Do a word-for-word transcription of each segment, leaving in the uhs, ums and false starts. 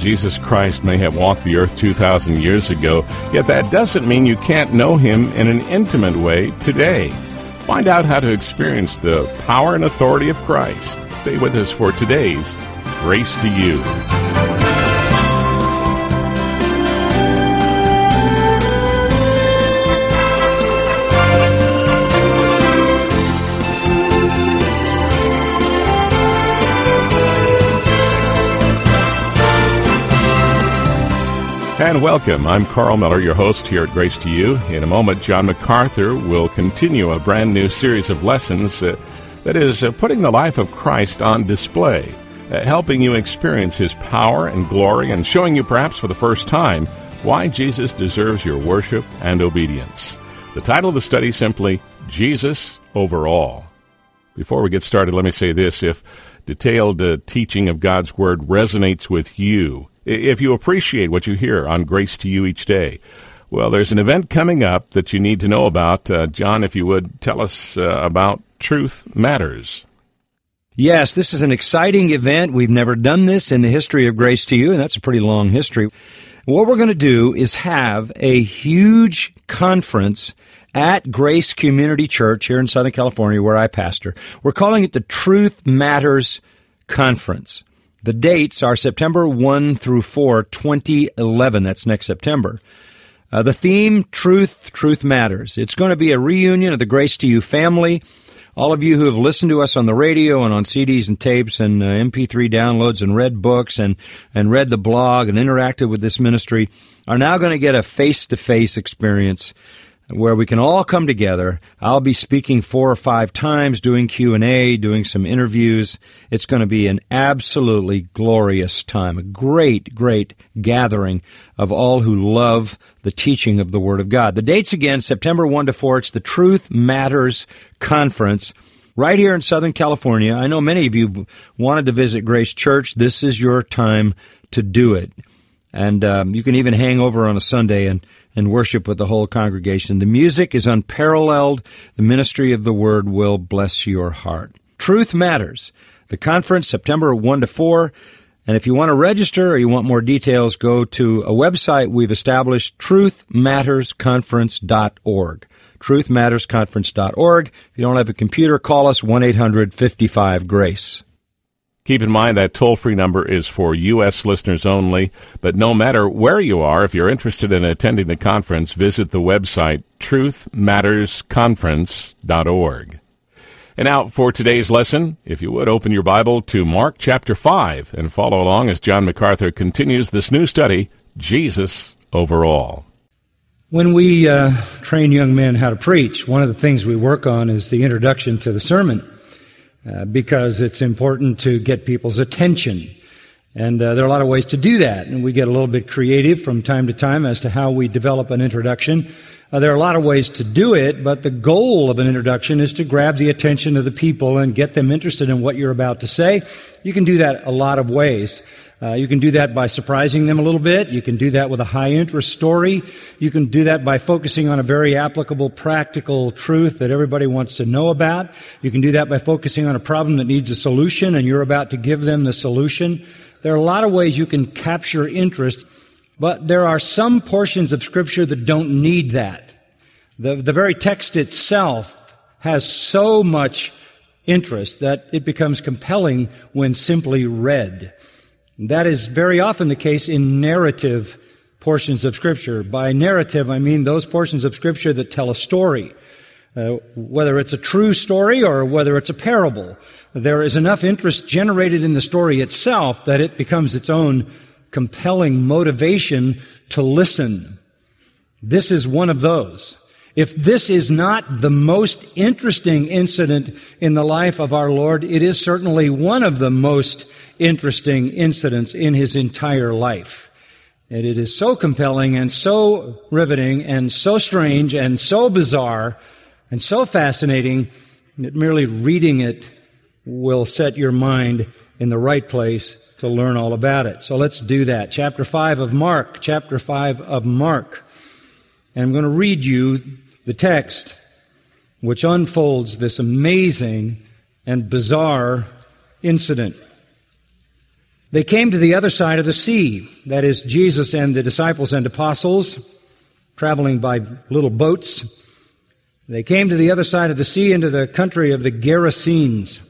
Jesus Christ may have walked the earth two thousand years ago, yet that doesn't mean you can't know him in an intimate way today. Find out how to experience the power and authority of Christ. Stay with us for today's Grace to You. And welcome. I'm Carl Miller, your host here at Grace to You. In a moment, John MacArthur will continue a brand new series of lessons uh, that is uh, putting the life of Christ on display, uh, helping you experience his power and glory, and showing you perhaps for the first time why Jesus deserves your worship and obedience. The title of the study simply, Jesus Over All. Before we get started, let me say this. If detailed uh, teaching of God's Word resonates with you, if you appreciate what you hear on Grace to You each day, well, there's an event coming up that you need to know about. Uh, John, if you would, tell us uh, about Truth Matters. Yes, this is an exciting event. We've never done this in the history of Grace to You, and that's a pretty long history. What we're going to do is have a huge conference at Grace Community Church here in Southern California, where I pastor. We're calling it the Truth Matters Conference. The dates are September first through fourth, twenty eleven. That's next September. Uh, the theme, Truth, Truth Matters. It's going to be a reunion of the Grace to You family. All of you who have listened to us on the radio and on C Ds and tapes and uh, M P three downloads and read books and, and read the blog and interacted with this ministry are now going to get a face-to-face experience where we can all come together. I'll be speaking four or five times, doing Q and A, doing some interviews. It's going to be an absolutely glorious time, a great, great gathering of all who love the teaching of the Word of God. The dates again, September first to fourth, it's the Truth Matters Conference right here in Southern California. I know many of you wanted to visit Grace Church. This is your time to do it. And um, you can even hang over on a Sunday and and worship with the whole congregation. The music is unparalleled. The ministry of the Word will bless your heart. Truth Matters. The conference, September first to fourth. And if you want to register or you want more details, go to a website we've established, truth matters conference dot org. truth matters conference dot org. If you don't have a computer, call us, one eight hundred fifty-five GRACE. Keep in mind that toll-free number is for U S listeners only, but no matter where you are, if you're interested in attending the conference, visit the website truth matters conference dot org. And now for today's lesson, if you would, open your Bible to Mark chapter five and follow along as John MacArthur continues this new study, Jesus Over All. When we uh, train young men how to preach, one of the things we work on is the introduction to the sermon. Uh, because it's important to get people's attention. And uh, there are a lot of ways to do that, and we get a little bit creative from time to time as to how we develop an introduction. Uh, there are a lot of ways to do it, but the goal of an introduction is to grab the attention of the people and get them interested in what you're about to say. You can do that a lot of ways. Uh, you can do that by surprising them a little bit. You can do that with a high-interest story. You can do that by focusing on a very applicable, practical truth that everybody wants to know about. You can do that by focusing on a problem that needs a solution, and you're about to give them the solution. There are a lot of ways you can capture interest, but there are some portions of Scripture that don't need that. The, the very text itself has so much interest that it becomes compelling when simply read. That is very often the case in narrative portions of Scripture. By narrative, I mean those portions of Scripture that tell a story. Uh, whether it's a true story or whether it's a parable, there is enough interest generated in the story itself that it becomes its own compelling motivation to listen. This is one of those. If this is not the most interesting incident in the life of our Lord, it is certainly one of the most interesting incidents in his entire life. And it is so compelling and so riveting and so strange and so bizarre and so fascinating that merely reading it will set your mind in the right place to learn all about it. So let's do that. Chapter five of Mark, chapter five of Mark. And I'm going to read you the text which unfolds this amazing and bizarre incident. They came to the other side of the sea, that is, Jesus and the disciples and apostles, traveling by little boats. They came to the other side of the sea into the country of the Gerasenes.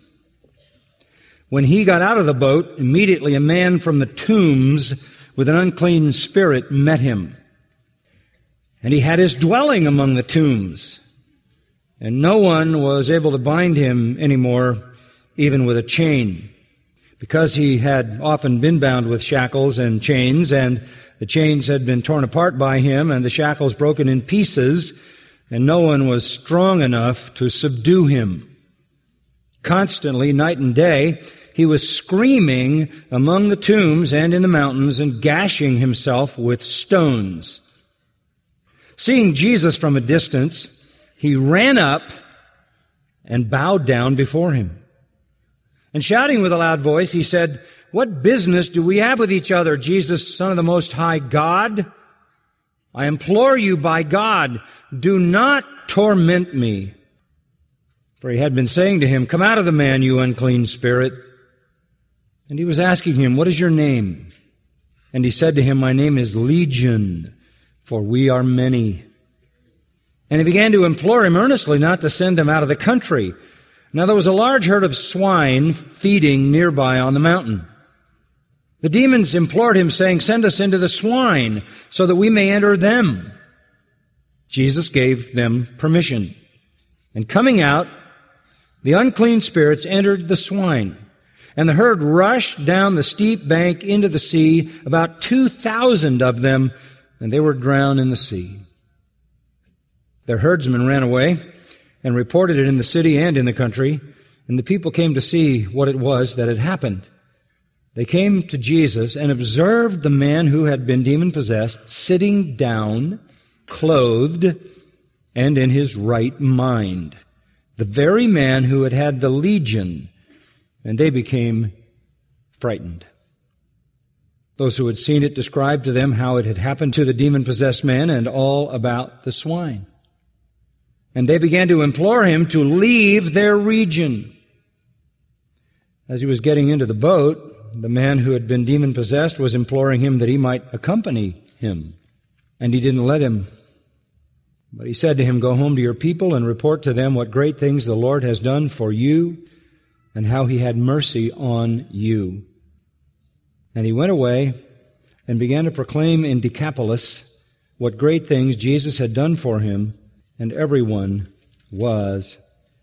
When he got out of the boat, immediately a man from the tombs with an unclean spirit met him. And he had his dwelling among the tombs. And no one was able to bind him anymore, even with a chain, because he had often been bound with shackles and chains, and the chains had been torn apart by him, and the shackles broken in pieces, and no one was strong enough to subdue him. Constantly, night and day, he was screaming among the tombs and in the mountains and gashing himself with stones. Seeing Jesus from a distance, he ran up and bowed down before him. And shouting with a loud voice, he said, "What business do we have with each other, Jesus, Son of the Most High God? I implore you by God, do not torment me." For he had been saying to him, "Come out of the man, you unclean spirit." And he was asking him, "What is your name?" And he said to him, "My name is Legion, for we are many." And he began to implore him earnestly not to send them out of the country. Now there was a large herd of swine feeding nearby on the mountain. The demons implored him, saying, "Send us into the swine, so that we may enter them." Jesus gave them permission. And coming out, the unclean spirits entered the swine. And the herd rushed down the steep bank into the sea, about two thousand of them, and they were drowned in the sea. Their herdsmen ran away and reported it in the city and in the country, and the people came to see what it was that had happened. They came to Jesus and observed the man who had been demon-possessed sitting down, clothed, and in his right mind, the very man who had had the legion, and they became frightened. Those who had seen it described to them how it had happened to the demon-possessed man and all about the swine. And they began to implore him to leave their region. As he was getting into the boat, the man who had been demon-possessed was imploring him that he might accompany him. And he didn't let him. But he said to him, "Go home to your people and report to them what great things the Lord has done for you and how he had mercy on you." And he went away and began to proclaim in Decapolis what great things Jesus had done for him, and everyone was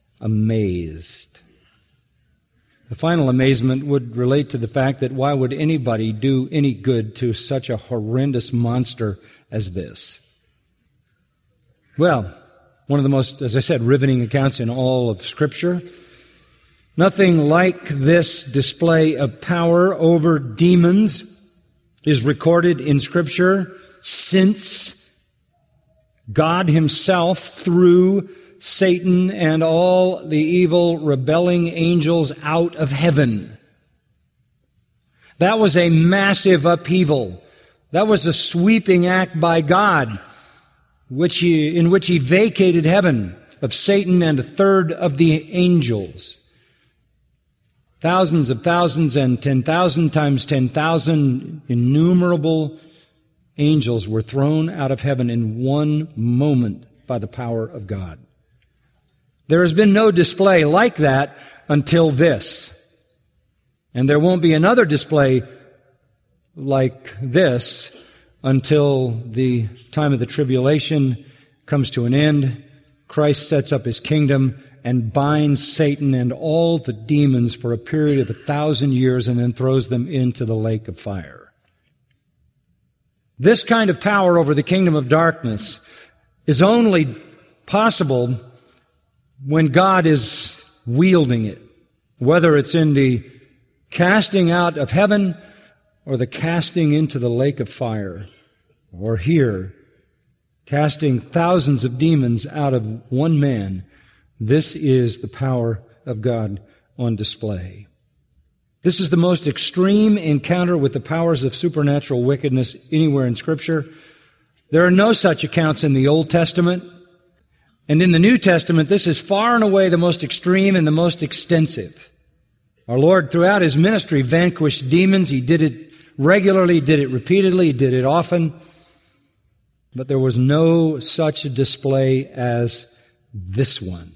amazed. The final amazement would relate to the fact that why would anybody do any good to such a horrendous monster as this? Well, one of the most, as I said, riveting accounts in all of Scripture. Nothing like this display of power over demons is recorded in Scripture since God himself threw Satan and all the evil rebelling angels out of heaven. That was a massive upheaval. That was a sweeping act by God, which he, in which he vacated heaven of Satan and a third of the angels. Thousands of thousands and ten thousand times ten thousand innumerable angels were thrown out of heaven in one moment by the power of God. There has been no display like that until this. And there won't be another display like this until the time of the tribulation comes to an end. Christ sets up his kingdom and binds Satan and all the demons for a period of a thousand years and then throws them into the lake of fire. This kind of power over the kingdom of darkness is only possible when God is wielding it, whether it's in the casting out of heaven or the casting into the lake of fire, or here, casting thousands of demons out of one man. This is the power of God on display. This is the most extreme encounter with the powers of supernatural wickedness anywhere in Scripture. There are no such accounts in the Old Testament. And in the New Testament, this is far and away the most extreme and the most extensive Our Lord, throughout His ministry, vanquished demons. He did it regularly, did it repeatedly, did it often. But there was no such display as this one.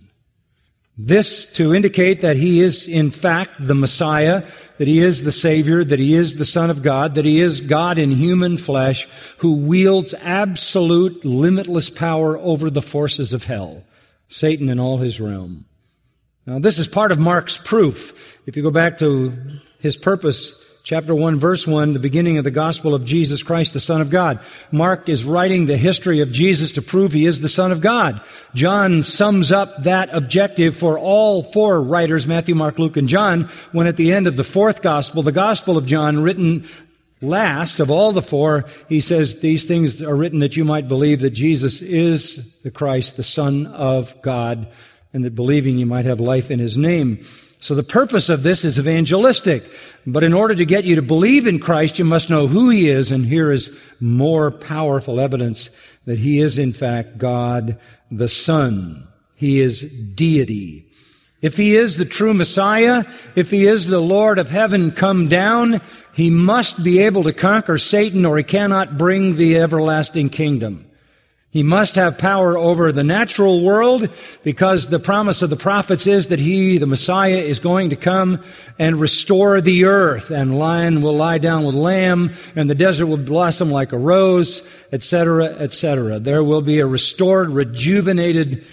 This to indicate that He is, in fact, the Messiah, that He is the Savior, that He is the Son of God, that He is God in human flesh, who wields absolute, limitless power over the forces of hell, Satan and all his realm. Now, this is part of Mark's proof. If you go back to his purpose, chapter one, verse one, the beginning of the gospel of Jesus Christ, the Son of God. Mark is writing the history of Jesus to prove He is the Son of God. John sums up that objective for all four writers, Matthew, Mark, Luke, and John, when at the end of the fourth gospel, the Gospel of John, written last of all the four, he says, these things are written that you might believe that Jesus is the Christ, the Son of God, and that believing you might have life in His name. So the purpose of this is evangelistic. But in order to get you to believe in Christ, you must know who He is, and here is more powerful evidence that He is, in fact, God the Son. He is deity. If He is the true Messiah, if He is the Lord of heaven come down, He must be able to conquer Satan, or He cannot bring the everlasting kingdom. He must have power over the natural world, because the promise of the prophets is that He, the Messiah, is going to come and restore the earth, and lion will lie down with lamb, and the desert will blossom like a rose, et cetera, et cetera. There will be a restored, rejuvenated,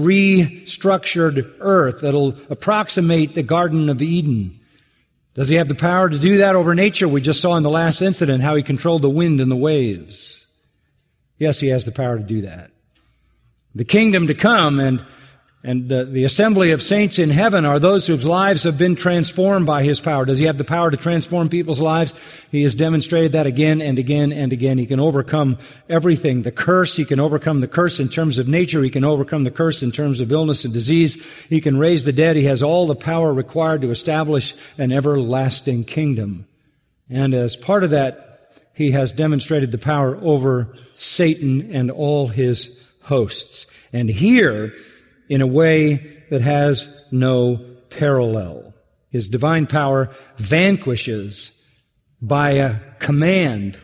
restructured earth that'll approximate the Garden of Eden. Does He have the power to do that over nature? We just saw in the last incident how He controlled the wind and the waves. Yes, He has the power to do that. The kingdom to come and and the, the assembly of saints in heaven are those whose lives have been transformed by His power. Does He have the power to transform people's lives? He has demonstrated that again and again and again. He can overcome everything. The curse, He can overcome the curse in terms of nature. He can overcome the curse in terms of illness and disease. He can raise the dead. He has all the power required to establish an everlasting kingdom. And as part of that, He has demonstrated the power over Satan and all his hosts. And here, in a way that has no parallel. His divine power vanquishes, by a command,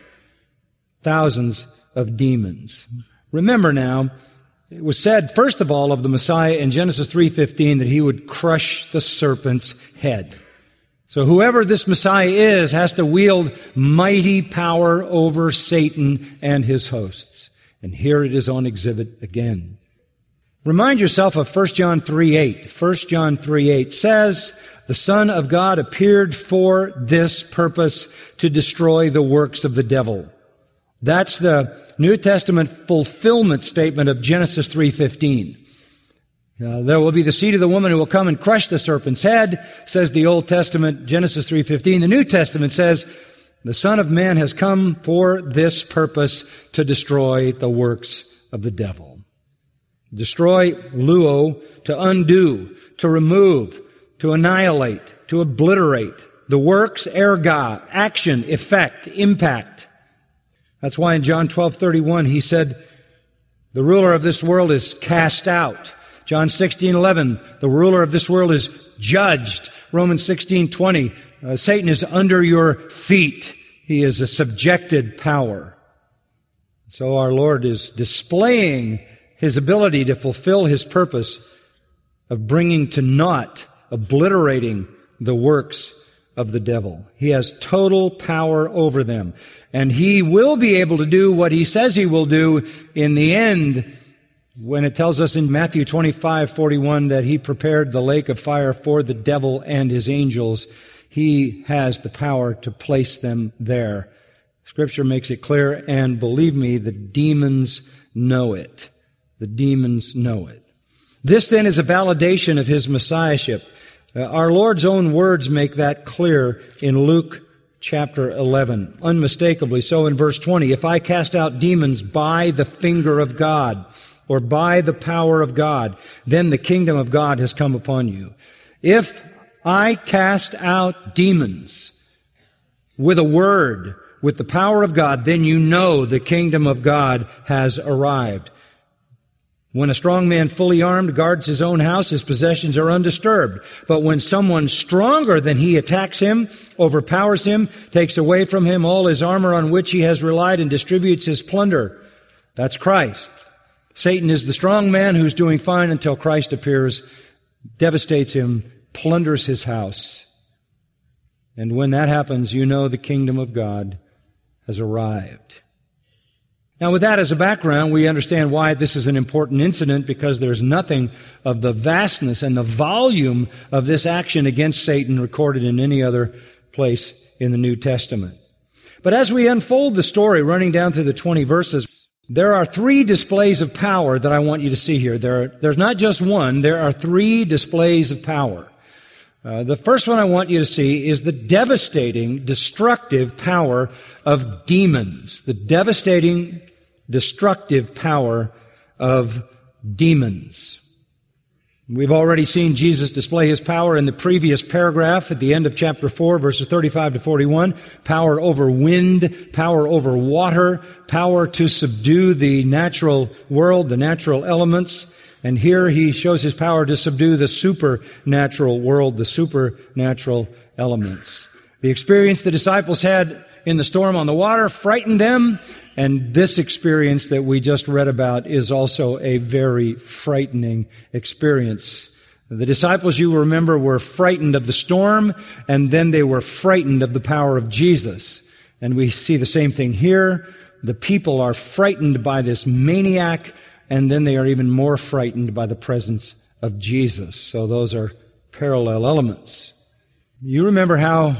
thousands of demons. Remember now, it was said, first of all, of the Messiah in Genesis three fifteen that He would crush the serpent's head. So whoever this Messiah is has to wield mighty power over Satan and his hosts. And here it is on exhibit again. Remind yourself of First John three eight. First John three eight says, the Son of God appeared for this purpose, to destroy the works of the devil. That's the New Testament fulfillment statement of Genesis three fifteen. Uh, there will be the seed of the woman who will come and crush the serpent's head, says the Old Testament, Genesis three fifteen. The New Testament says, the Son of Man has come for this purpose, to destroy the works of the devil. Destroy, luo, to undo, to remove, to annihilate, to obliterate. The works, erga, action, effect, impact. That's why in John twelve thirty-one he said, the ruler of this world is cast out. John sixteen eleven, the ruler of this world is judged. Romans sixteen twenty, uh, Satan is under your feet. He is a subjected power. So our Lord is displaying His ability to fulfill His purpose of bringing to naught, obliterating the works of the devil. He has total power over them. And He will be able to do what He says He will do in the end, when it tells us in Matthew twenty-five forty-one that He prepared the lake of fire for the devil and his angels. He has the power to place them there. Scripture makes it clear, and believe me, the demons know it. The demons know it. This then is a validation of His messiahship. Uh, our Lord's own words make that clear in Luke chapter eleven. Unmistakably so in verse twenty. If I cast out demons by the finger of God, or by the power of God, then the kingdom of God has come upon you. If I cast out demons with a word, with the power of God, then you know the kingdom of God has arrived. When a strong man fully armed guards his own house, his possessions are undisturbed. But when someone stronger than he attacks him, overpowers him, takes away from him all his armor on which he has relied and distributes his plunder, that's Christ. Satan is the strong man who's doing fine until Christ appears, devastates him, plunders his house. And when that happens, you know the kingdom of God has arrived. Now, with that as a background, we understand why this is an important incident, because there's nothing of the vastness and the volume of this action against Satan recorded in any other place in the New Testament. But as we unfold the story, running down through the twenty verses, there are three displays of power that I want you to see here. There are, there's not just one, there are three displays of power. Uh, the first one I want you to see is the devastating, destructive power of demons. The devastating, destructive power of demons. We've already seen Jesus display his power in the previous paragraph at the end of chapter four, verses thirty-five to forty-one. Power over wind, power over water, power to subdue the natural world, the natural elements. And here he shows his power to subdue the supernatural world, the supernatural elements. The experience the disciples had in the storm on the water frightened them, and this experience that we just read about is also a very frightening experience. The disciples, you remember, were frightened of the storm, and then they were frightened of the power of Jesus. And we see the same thing here. The people are frightened by this maniac, and then they are even more frightened by the presence of Jesus. So those are parallel elements. You remember how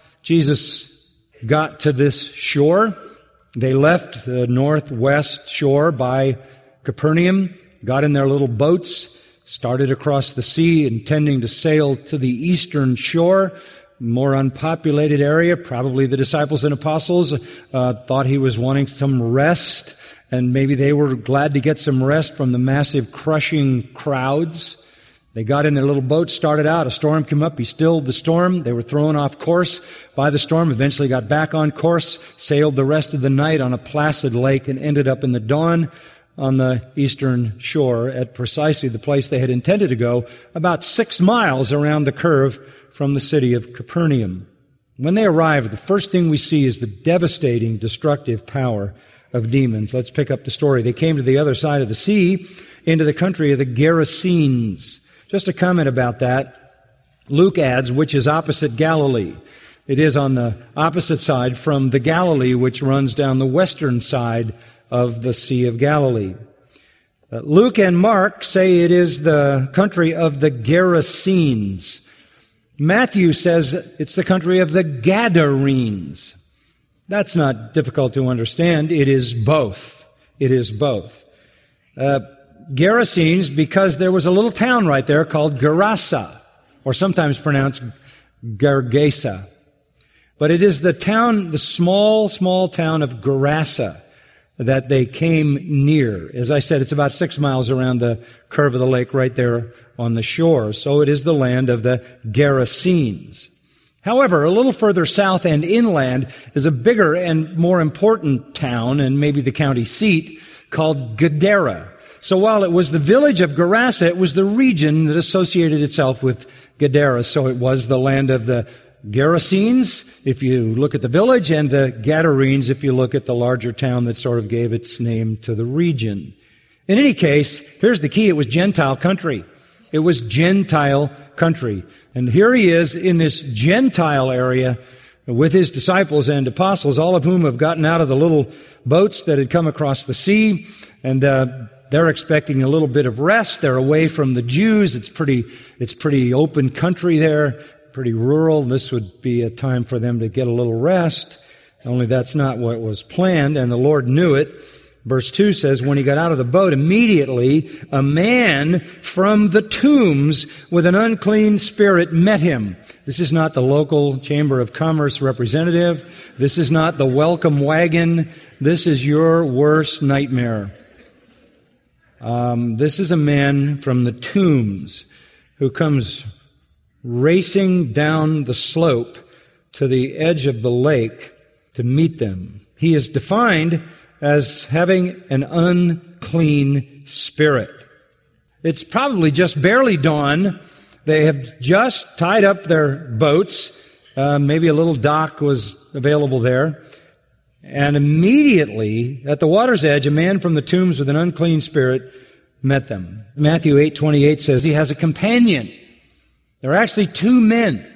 Jesus got to this shore? They left the northwest shore by Capernaum, got in their little boats, started across the sea, intending to sail to the eastern shore, more unpopulated area. Probably the disciples and apostles uh, thought he was wanting some rest, and maybe they were glad to get some rest from the massive crushing crowds. They got in their little boat, started out. A storm came up. He stilled the storm. They were thrown off course by the storm, eventually got back on course, sailed the rest of the night on a placid lake, and ended up in the dawn on the eastern shore at precisely the place they had intended to go, about six miles around the curve from the city of Capernaum. When they arrived, the first thing we see is the devastating, destructive power of demons. Let's pick up the story. They came to the other side of the sea, into the country of the Gerasenes. Just a comment about that. Luke adds, which is opposite Galilee. It is on the opposite side from the Galilee, which runs down the western side of the Sea of Galilee. Uh, Luke and Mark say it is the country of the Gerasenes. Matthew says it's the country of the Gadarenes. That's not difficult to understand. It is both. It is both. Uh, Gerasenes, because there was a little town right there called Gerasa, or sometimes pronounced Gergesa. But it is the town, the small, small town of Gerasa that they came near. As I said, it's about six miles around the curve of the lake right there on the shore. So it is the land of the Gerasenes. However, a little further south and inland is a bigger and more important town, and maybe the county seat, called Gadara. So while it was the village of Gerasa, it was the region that associated itself with Gadara. So it was the land of the Gerasenes, if you look at the village, and the Gadarenes, if you look at the larger town that sort of gave its name to the region. In any case, here's the key. It was Gentile country. It was Gentile country. And here he is in this Gentile area with his disciples and apostles, all of whom have gotten out of the little boats that had come across the sea, and uh, they're expecting a little bit of rest. They're away from the Jews. It's pretty, it's pretty open country there, pretty rural. This would be a time for them to get a little rest. Only that's not what was planned, and the Lord knew it. Verse two says, when he got out of the boat, immediately a man from the tombs with an unclean spirit met him. This is not the local Chamber of Commerce representative. This is not the welcome wagon. This is your worst nightmare. Um, this is a man from the tombs who comes racing down the slope to the edge of the lake to meet them. He is defined as having an unclean spirit. It's probably just barely dawn. They have just tied up their boats. Uh, maybe a little dock was available there. And immediately, at the water's edge, a man from the tombs with an unclean spirit met them. Matthew eight twenty-eight says he has a companion. There are actually two men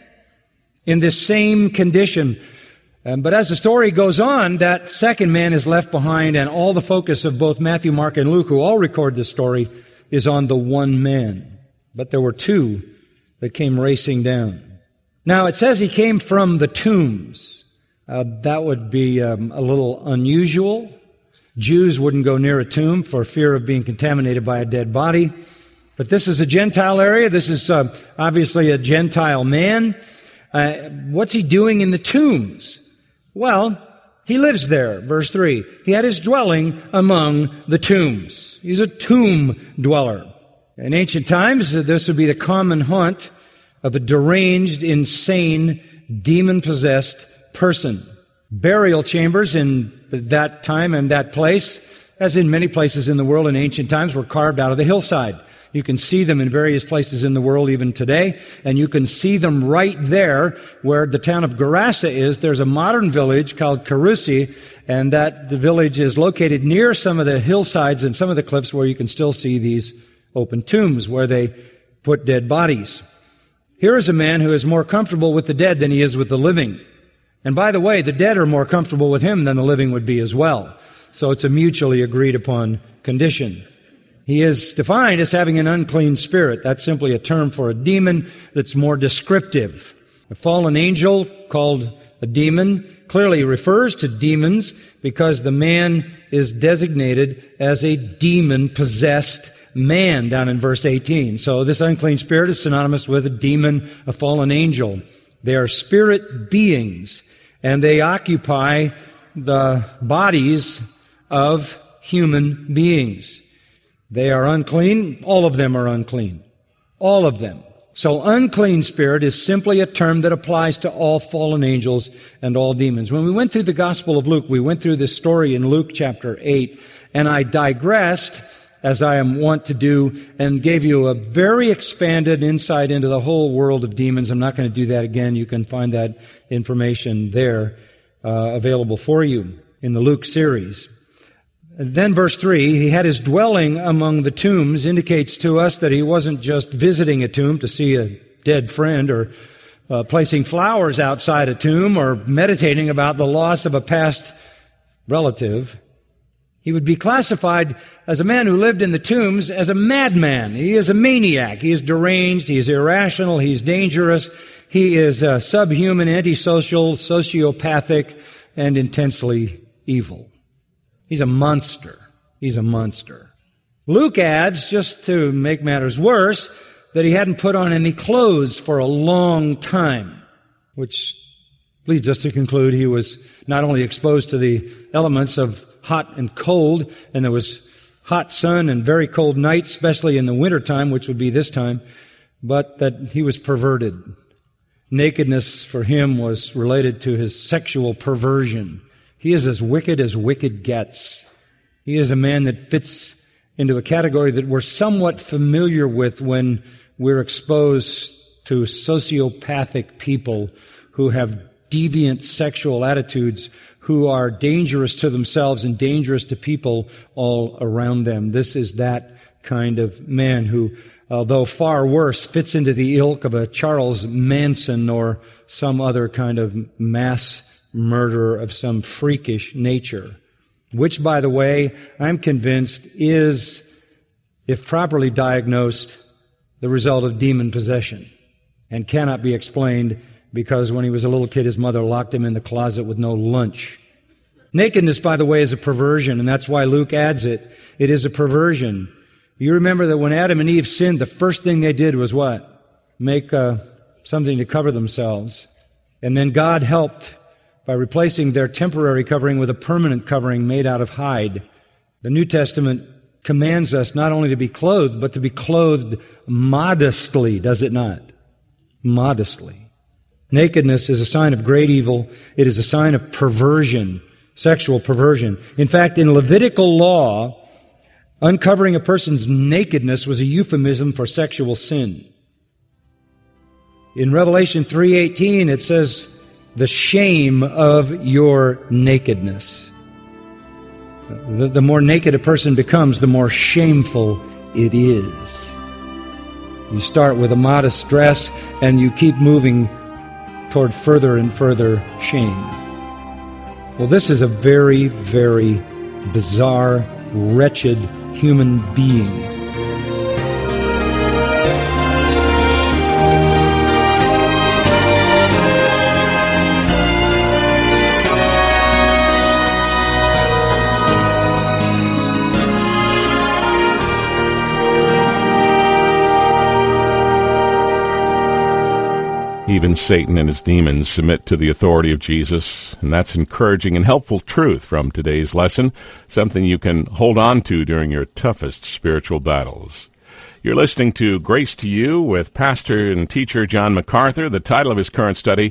in this same condition. Um, but as the story goes on, that second man is left behind, and all the focus of both Matthew, Mark, and Luke, who all record this story, is on the one man. But there were two that came racing down. Now, it says he came from the tombs. Uh, that would be um, a little unusual. Jews wouldn't go near a tomb for fear of being contaminated by a dead body. But this is a Gentile area. This is uh, obviously a Gentile man. Uh, what's he doing in the tombs? Well, he lives there. Verse three. He had his dwelling among the tombs. He's a tomb dweller. In ancient times, this would be the common haunt of a deranged, insane, demon-possessed person. Burial chambers in that time and that place, as in many places in the world in ancient times, were carved out of the hillside. You can see them in various places in the world even today, and you can see them right there where the town of Gerasa is. There's a modern village called Carusi, and that the village is located near some of the hillsides and some of the cliffs where you can still see these open tombs where they put dead bodies. Here is a man who is more comfortable with the dead than he is with the living. And by the way, the dead are more comfortable with him than the living would be as well. So it's a mutually agreed upon condition. He is defined as having an unclean spirit. That's simply a term for a demon that's more descriptive. A fallen angel called a demon clearly refers to demons because the man is designated as a demon-possessed man down in verse eighteen. So this unclean spirit is synonymous with a demon, a fallen angel. They are spirit beings, and they occupy the bodies of human beings. They are unclean. All of them are unclean. All of them. So unclean spirit is simply a term that applies to all fallen angels and all demons. When we went through the Gospel of Luke, we went through this story in Luke chapter eight, and I digressed, as I am wont to do, and gave you a very expanded insight into the whole world of demons. I'm not going to do that again. You can find that information there uh, available for you in the Luke series. Then verse three, he had his dwelling among the tombs, indicates to us that he wasn't just visiting a tomb to see a dead friend or uh, placing flowers outside a tomb or meditating about the loss of a past relative. He would be classified as a man who lived in the tombs as a madman. He is a maniac. He is deranged. He is irrational. He is dangerous. He is uh, subhuman, antisocial, sociopathic, and intensely evil. He's a monster. He's a monster. Luke adds, just to make matters worse, that he hadn't put on any clothes for a long time, which leads us to conclude he was not only exposed to the elements of hot and cold, and there was hot sun and very cold nights, especially in the wintertime, which would be this time, but that he was perverted. Nakedness for him was related to his sexual perversion. He is as wicked as wicked gets. He is a man that fits into a category that we're somewhat familiar with when we're exposed to sociopathic people who have deviant sexual attitudes, who are dangerous to themselves and dangerous to people all around them. This is that kind of man who, although far worse, fits into the ilk of a Charles Manson or some other kind of mass murderer of some freakish nature, which, by the way, I'm convinced is, if properly diagnosed, the result of demon possession and cannot be explained because when he was a little kid, his mother locked him in the closet with no lunch. Nakedness, by the way, is a perversion, and that's why Luke adds it. It is a perversion. You remember that when Adam and Eve sinned, the first thing they did was what? Make uh, something to cover themselves. And then God helped by replacing their temporary covering with a permanent covering made out of hide. The New Testament commands us not only to be clothed, but to be clothed modestly, does it not? Modestly. Nakedness is a sign of great evil. It is a sign of perversion, sexual perversion. In fact, in Levitical law, Uncovering a person's nakedness was a euphemism for sexual sin. In Revelation three eighteen, it says, the shame of your nakedness. The, the more naked a person becomes, the more shameful it is. You start with a modest dress, and you keep moving toward further and further shame. Well, this is a very, very bizarre, wretched human being. Even Satan and his demons submit to the authority of Jesus, and that's encouraging and helpful truth from today's lesson, something you can hold on to during your toughest spiritual battles. You're listening to Grace to You with pastor and teacher John MacArthur. The title of his current study,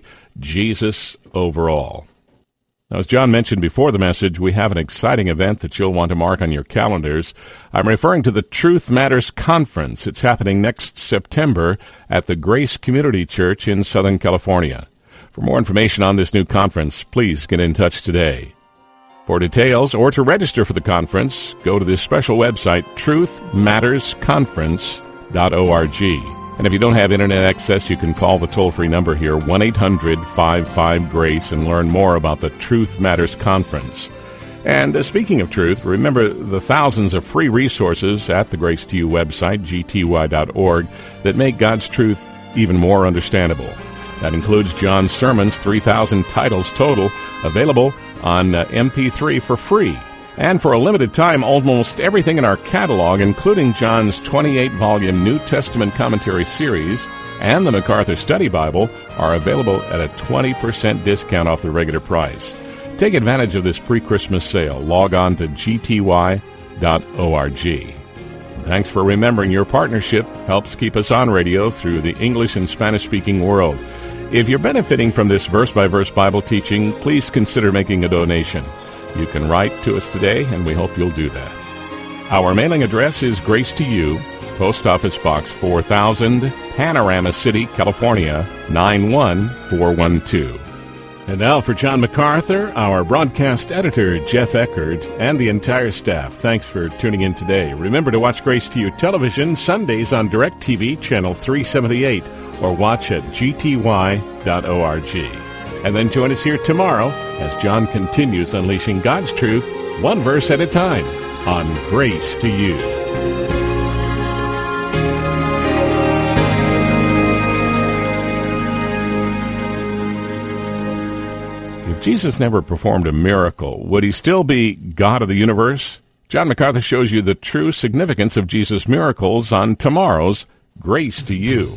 Jesus Over All. Now, as John mentioned before the message, we have an exciting event that you'll want to mark on your calendars. I'm referring to the Truth Matters Conference. It's happening next September at the Grace Community Church in Southern California. For more information on this new conference, please get in touch today. For details or to register for the conference, go to this special website, truth matters conference dot org. And if you don't have Internet access, you can call the toll-free number here, one eight hundred five five GRACE, and learn more about the Truth Matters Conference. And uh, speaking of truth, remember the thousands of free resources at the Grace to You website, G T Y dot org, that make God's truth even more understandable. That includes John's sermons, three thousand titles total, available on uh, M P three for free. And for a limited time, almost everything in our catalog, including John's twenty-eight volume New Testament commentary series and the MacArthur Study Bible, are available at a twenty percent discount off the regular price. Take advantage of this pre-Christmas sale. Log on to G T Y dot org. Thanks for remembering your partnership helps keep us on radio through the English and Spanish-speaking world. If you're benefiting from this verse-by-verse Bible teaching, please consider making a donation. You can write to us today, and we hope you'll do that. Our mailing address is Grace to You, Post Office Box four thousand, Panorama City, California, nine one four one two. And now for John MacArthur, our broadcast editor, Jeff Eckert, and the entire staff, thanks for tuning in today. Remember to watch Grace to You television Sundays on DirecTV, channel three seventy-eight, or watch at G T Y dot org. And then join us here tomorrow as John continues unleashing God's truth, one verse at a time, on Grace to You. If Jesus never performed a miracle, would he still be God of the universe? John MacArthur shows you the true significance of Jesus' miracles on tomorrow's Grace to You.